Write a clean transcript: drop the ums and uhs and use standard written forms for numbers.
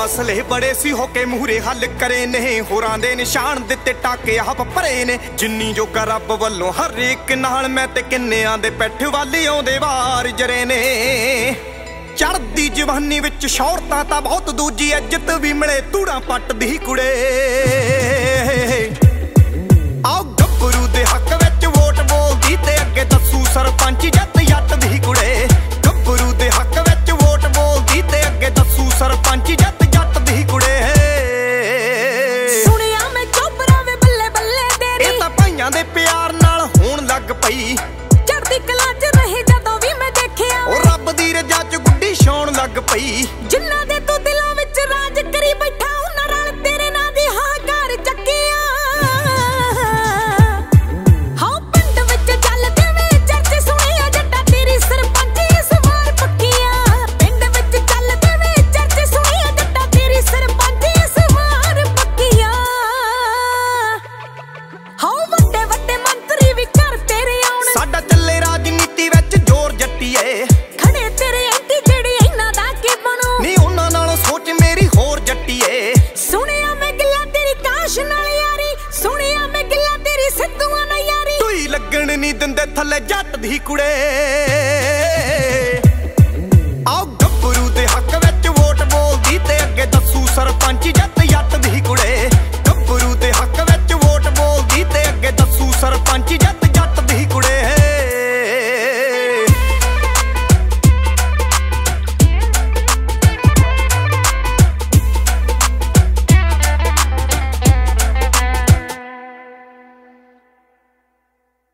ਅਸਲੇ ਬੜੇ ਸੀ ਹੋ ਕੇ ਮੂਹਰੇ ਹੱਲ ਕਰੇ ਨੇ, ਹੋਰਾਂ ਦੇ ਨਿਸ਼ਾਨ ਦਿੱਤੇ ਟਾਕੇ ਆਪ ਭਰੇ ਨੇ। ਜਿੰਨੀ ਜੋਗਾ ਰੱਬ ਵੱਲੋਂ ਹਰ ਇੱਕ ਨਾਲ ਮੈਂ ਤੇ ਕਿੰਨਿਆਂ ਦੇ ਪਿੱਠ ਵੱਲ ਆਉਂਦੇ ਵਾਰ ਜਰੇ ਨੇ। ਚੜ੍ਹਦੀ ਜਵਾਨੀ ਵਿੱਚ ਸ਼ੌਹਰਤਾਂ ਤਾਂ ਬਹੁਤ, ਦੂਜੀ ਇੱਜ਼ਤ ਵੀ ਮਿਲੇ ਧੂੜਾਂ ਪੱਟਦੀ ਕੁੜੇ। ਆਓ ਗੱਭਰੂ ਦੇ ਹੱਕ ਵਿੱਚ ਵੋਟ ਬੋਲਦੀ ਤੇ ਅੱਗੇ ਦੱਸੂ ਸਰਪੰਚ ਜੱਟ ਜੱਟ ਦੀ ਕੁੜੇ। ਗੱਭਰੂ ਦੇ ਹੱਕ ਵਿੱਚ ਵੋਟ ਬੋਲਦੀ ਤੇ ਅੱਗੇ ਦੱਸੂ ਸਰਪੰਚ ਜੱਟ ਜੱਟ ਦੀ ਕੁੜੇ। ਸੁਣਿਆ ਮੈਂ ਚੋਬਰਾ ਵੇ ਬੱਲੇ ਬੱਲੇ ਤੇਰੀ, ਇਹ ਤਾਂ ਭਾਈਆਂ ਦੇ ਪਿਆਰ ਨਾਲ ਹੋਣ ਲੱਗ ਪਈ। ਚੜ੍ਹਦੀ ਕਲਾ 'ਚ ਰਹੀ ਜਦੋਂ ਵੀ ਮੈਂ ਦੇਖਿਆ, ਉਹ ਰੱਬ ਦੀ ਰਜ਼ਾ ਚ ਗੁੱਡੀ ਛਾਉਣ ਲੱਗ ਪਈ। ਜਿਨ੍ਹਾਂ ਦੇ ਤੂੰ ਦਿਲਾਂ ਵਿੱਚ ਰਾਜ ਕਰੀ ਬੈਠਾ, ਉਹਨਾਂ ਨਾਲ ਤੇਰੇ ਨਾਂ ਦੀ ਹਾਕਾਰ ਚੱਕਿਆ। ਹਾਂ ਪਿੰਡ ਵਿੱਚ ਚੱਲਦੇ ਵੇ ਚਰਚੇ ਸੁਣਿਆ, ਜੱਟਾ ਤੇਰੀ ਸਰਪੰਚ ਇਸ ਵਾਰ ਪੱਕੀਆਂ। ਪਿੰਡ ਵਿੱਚ ਚੱਲਦੇ ਵੇ ਚਰਚੇ ਸੁਣਿਆ, ਜੱਟਾ ਤੇਰੀ ਸਰਪੰਚ ਇਸ ਵਾਰ ਪੱਕੀਆਂ। ਹਾਂ ਵੱਡੇ ਵੱਡੇ ਮੰਤਰੀ ਵੀ ਘਰ ਤੇਰੇ ਆਉਣ, ਸਾਡਾ ਚੱਲੇ ਰਾਜਨੀਤੀ ਵਿੱਚ ਜ਼ੋਰ ਜੱਟੀਏ। ਖੜੇ ਤੇਰੇ ਐਂਟੀ ਜਿਹੜੀ ਇਹਨਾਂ ਦਾ ਕੀ ਬਣੂ, ਨੀ ਉਹਨਾਂ ਨਾਲੋਂ ਸੋਚ ਮੇਰੀ ਹੋਰ ਜੱਟੀਏ। ਸੁਣਿਆ ਮੈਂ ਗਿੱਲਾ ਤੇਰੀ ਕਾਸ਼ ਨਾਲ ਯਾਰੀ, ਸੁਣਿਆ ਮੈਂ ਗਿੱਲਾ ਤੇਰੀ ਸਿੱਧੂਆਂ ਨਾਲ ਯਾਰੀ। ਤੂੰ ਹੀ ਲੱਗਣ ਨਹੀਂ ਦਿੰਦੇ ਥੱਲੇ ਜੱਟ ਦੀ ਕੁੜੇ।